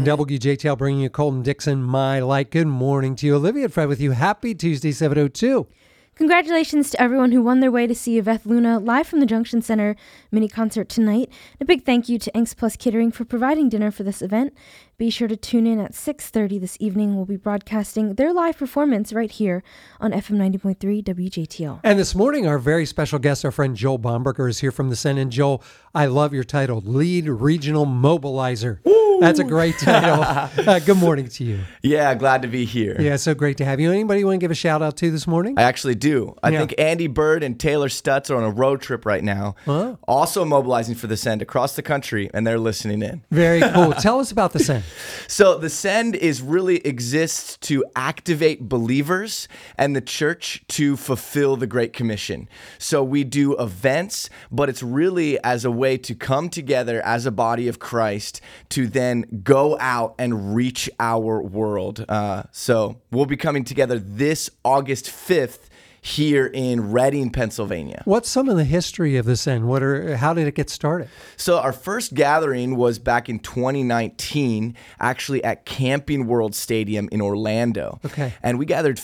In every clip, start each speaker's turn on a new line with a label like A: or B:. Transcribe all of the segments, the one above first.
A: WJTL bringing you Colton Dixon, My Light. Good morning to you. Olivia and Fred with you. Happy Tuesday, 7:02.
B: Congratulations to everyone who won their way to see Yvette Luna live from the Junction Center mini concert tonight. A big thank you to Angst Plus Catering for providing dinner for this event. Be sure to tune in at 6:30 this evening. We'll be broadcasting their live performance right here on FM 90.3 WJTL.
A: And this morning, our very special guest, our friend Joel Bomberger, is here from the Sen. And Joel, I love your title, Lead Regional Mobilizer. Woo! That's a great title. Good morning to you.
C: Yeah, glad to be here.
A: Yeah, so great to have you. Anybody you want to give a shout out to this morning?
C: I actually do. I think Andy Bird and Taylor Stutz are on a road trip right now, also mobilizing for the Send across the country, and they're listening in.
A: Very cool. Tell us about the Send.
C: So the Send really exists to activate believers and the church to fulfill the Great Commission. So we do events, but it's really as a way to come together as a body of Christ to then go out and reach our world. So we'll be coming together this August 5th here in Reading, Pennsylvania.
A: What's some of the history of this end? How did it get started?
C: So our first gathering was back in 2019, actually at Camping World Stadium in Orlando.
A: Okay.
C: And we gathered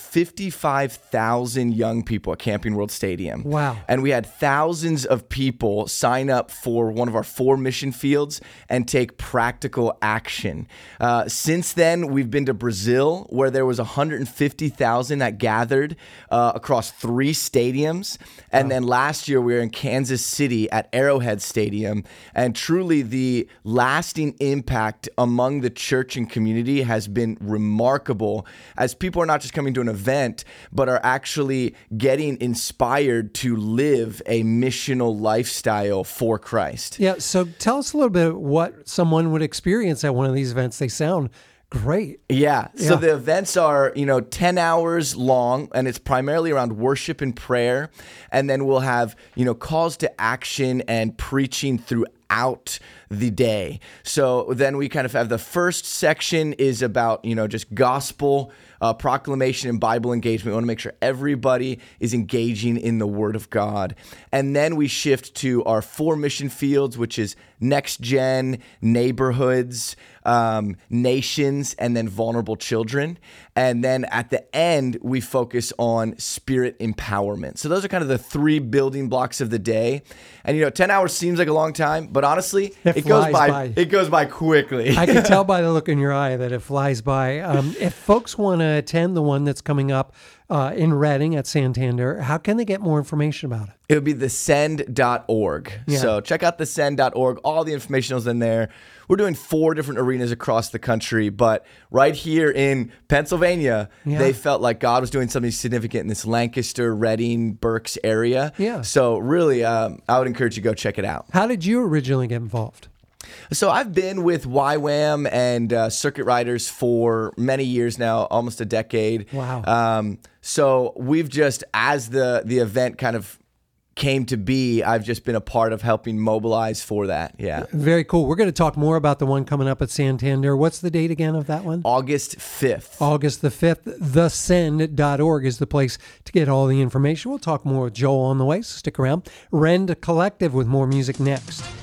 C: 55,000 young people at Camping World Stadium.
A: Wow.
C: And we had thousands of people sign up for one of our 4 mission fields and take practical action. Since then, we've been to Brazil, where there was 150,000 that gathered across 3 stadiums. And then last year we were in Kansas City at Arrowhead Stadium. And truly the lasting impact among the church and community has been remarkable, as people are not just coming to an event, but are actually getting inspired to live a missional lifestyle for Christ.
A: Yeah, so tell us a little bit what someone would experience at one of these events. They sound great.
C: Yeah. So the events are, 10 hours long, and it's primarily around worship and prayer. And then we'll have, calls to action and preaching throughout the day. So then we kind of have the first section is about, just gospel proclamation and Bible engagement. We want to make sure everybody is engaging in the Word of God. And then we shift to our 4 mission fields, which is next gen, neighborhoods, nations, and then vulnerable children. And then at the end, we focus on spirit empowerment. So those are kind of the 3 building blocks of the day. And 10 hours seems like a long time, but honestly, it goes by. It goes by quickly.
A: I can tell by the look in your eye that it flies by. If folks want to attend the one that's coming up in Reading at Santander, how can they get more information about it?
C: It would be thesend.org.
A: Yeah.
C: So check out thesend.org. All the information is in there. We're doing 4 different arenas across the country, but right here in Pennsylvania, they felt like God was doing something significant in this Lancaster, Reading, Berks area.
A: Yeah.
C: So really, I would encourage you to go check it out.
A: How did you originally get involved?
C: So I've been with YWAM and Circuit Riders for many years now, almost a decade.
A: Wow.
C: So we've just, as the event kind of came to be, I've just been a part of helping mobilize for that. Yeah.
A: Very cool. We're going to talk more about the one coming up at Santander. What's the date again of that one?
C: August 5th.
A: August the 5th. Thesend.org is the place to get all the information. We'll talk more with Joel on the way, so stick around. Rend Collective with more music next.